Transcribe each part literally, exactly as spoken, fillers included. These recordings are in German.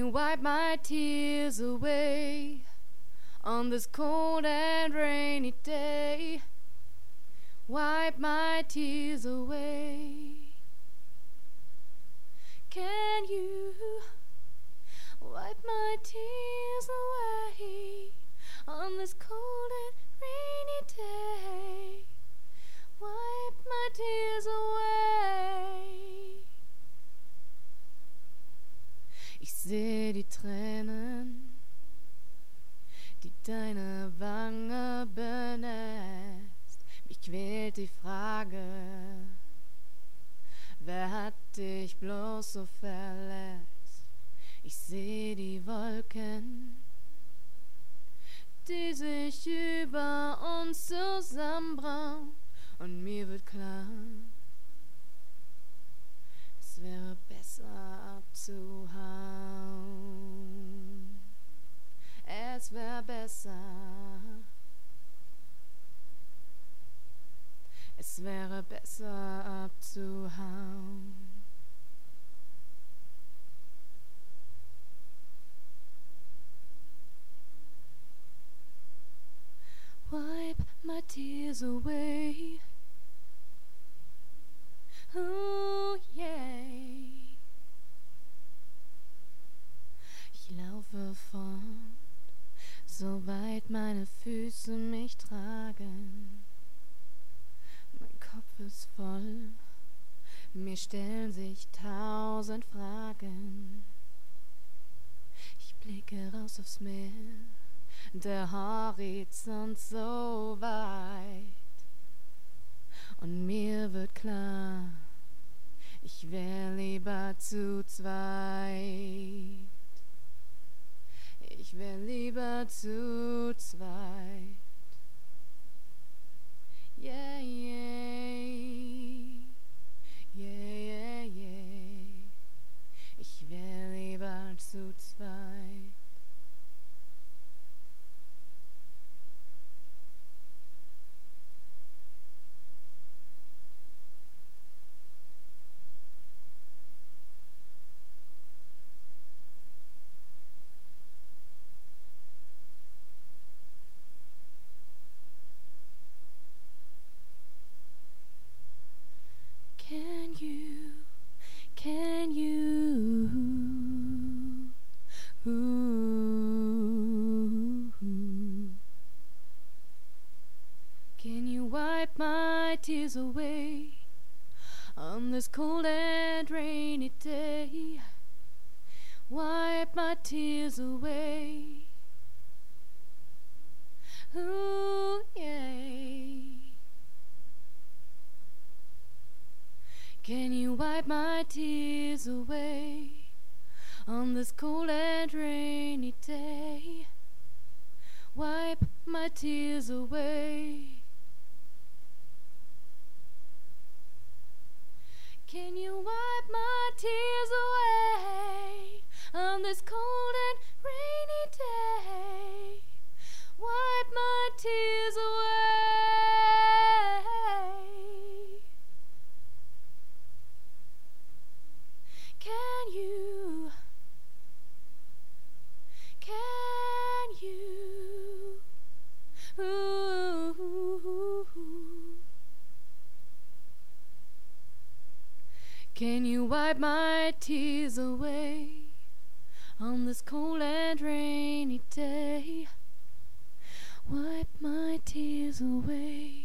you wipe my tears away on this cold and rainy day? Wipe my tears away. Can you wipe my tears away on this cold and rainy day? Wipe my tears away. Ich seh die Tränen, die deine Wange benässt. Mich quält die Frage, wer hat dich bloß so verletzt? Ich seh die Wolken, die sich über uns zusammenbrauen, und mir wird klar, es wäre besser abzuhauen. Es wäre besser, es wäre besser abzuhauen. Wipe my tears away. Oh yeah. Ich laufe fort, soweit meine Füße mich tragen. Mein Kopf ist voll, mir stellen sich tausend Fragen. Ich blicke raus aufs Meer, der Horizont so weit, und mir wird klar, ich wär lieber zu zweit. Ich wär lieber zu zweit. Yeah, yeah, yeah, yeah, yeah. Ich wär lieber zu zweit. Can you, can you, ooh, can you wipe my tears away on this cold and rainy day? Wipe my tears away. Ooh, yeah. Can you wipe my tears away on this cold and rainy day? Wipe my tears away. Can you wipe my tears away on this cold and rainy day? Wipe my tears away. Can you, can you, ooh, can you wipe my tears away on this cold and rainy day? Wipe my tears away.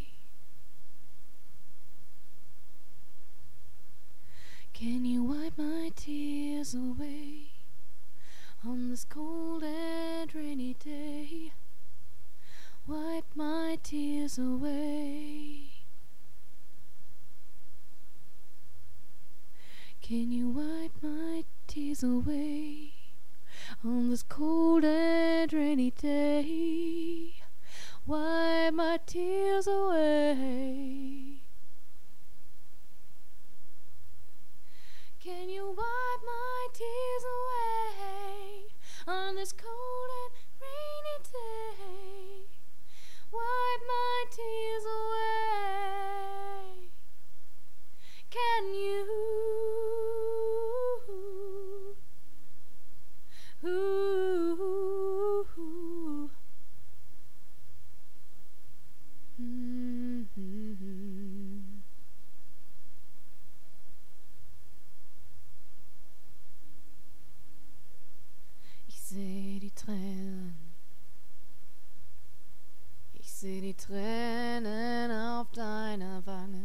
Can you wipe my tears away on this cold and rainy day? Wipe my tears away. Can you wipe my tears away on this cold and rainy day? Wipe my tears away. Can you wipe my tears away on this cold and rainy day? Wipe my tears away. Can you, Tränen auf deiner Wange.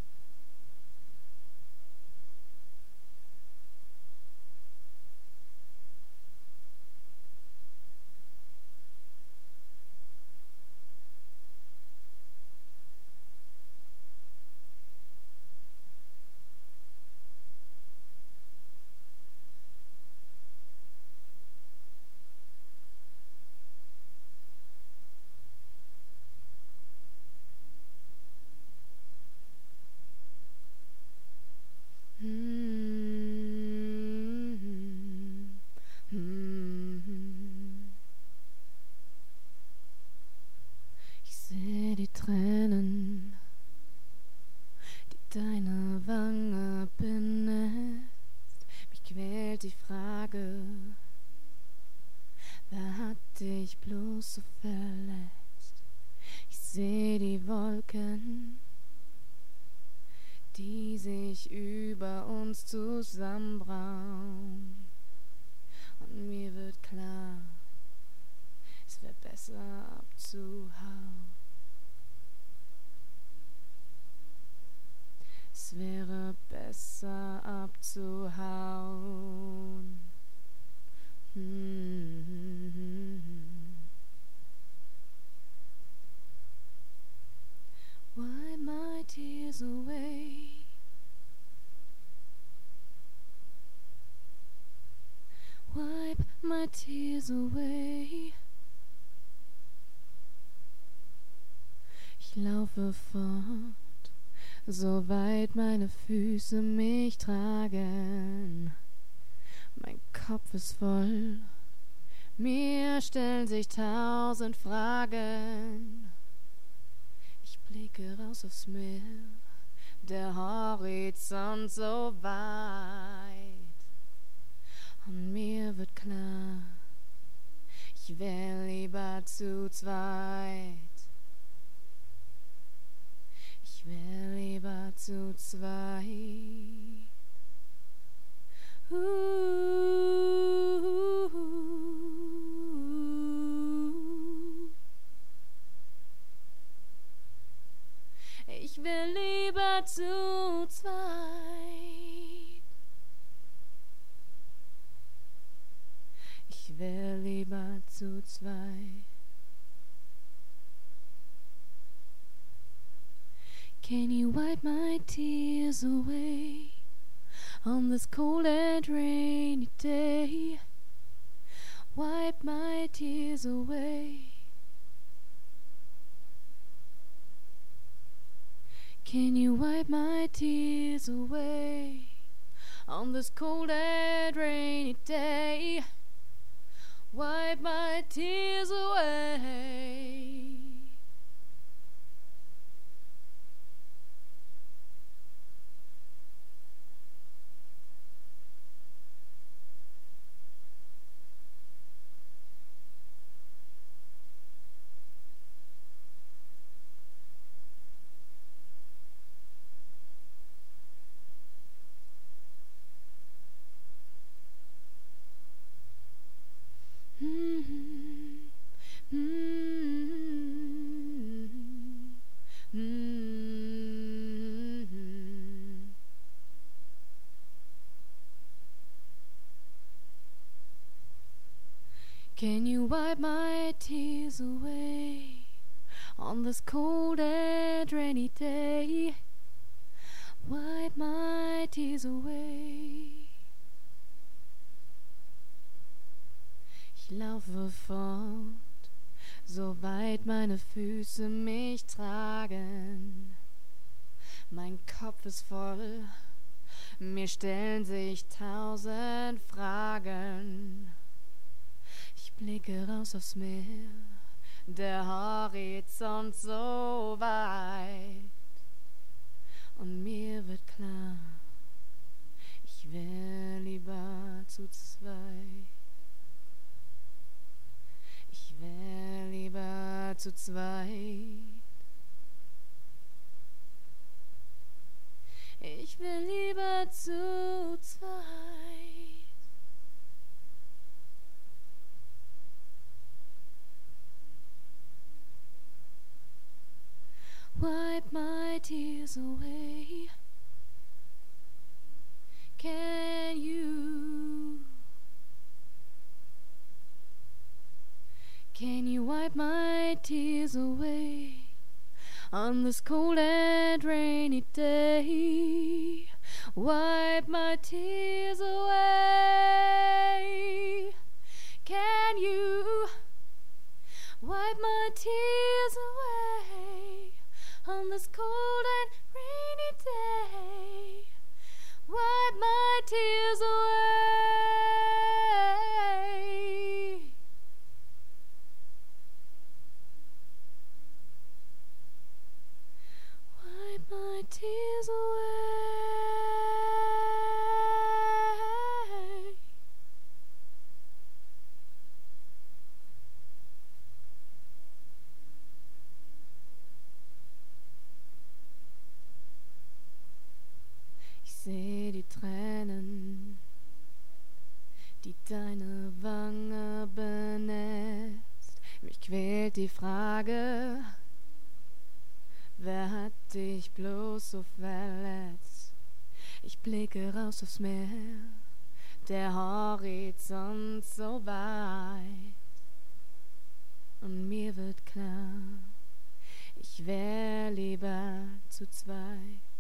Ich seh die Tränen, die deine Wange benetzt. Mich quält die Frage, wer hat dich bloß so verletzt? Ich seh die Wolken, die sich über uns zusammenbrauen. Und mir wird klar, es wäre besser abzuhauen. Es wäre besser abzuhauen. Mm-hmm. Wipe my tears away. Wipe my tears away. Ich laufe fort, soweit meine Füße mich tragen. Mein Kopf ist voll, mir stellen sich tausend Fragen. Ich blicke raus aufs Meer, der Horizont so weit. Und mir wird klar, ich wär lieber zu zweit. Ich wär lieber zu zweit. Uh, ich wär lieber zu zweit. Ich wär lieber zu zweit. Can you wipe my tears away on this cold and rainy day? Wipe my tears away. Can you wipe my tears away on this cold and rainy day? Wipe my tears away. Can you wipe my tears away on this cold and rainy day? Wipe my tears away. Ich laufe fort, soweit meine Füße mich tragen. Mein Kopf ist voll, mir stellen sich tausend Fragen. Ich blicke raus aufs Meer, der Horizont so weit. Und mir wird klar, ich wär lieber zu zweit. Ich wär lieber zu zweit. Ich wär lieber zu zweit. wipe my tears away. Can you, can you wipe my tears away on this cold and rainy day? Wipe my tears away. Can you wipe my tears away on this cold and rainy day? Wipe my tears away. Wipe my tears away. Ich seh die Tränen, die deine Wange benetzt. Mich quält die Frage, wer hat dich bloß so verletzt? Ich blicke raus aufs Meer, der Horizont so weit. Und mir wird klar, ich wär lieber zu zweit.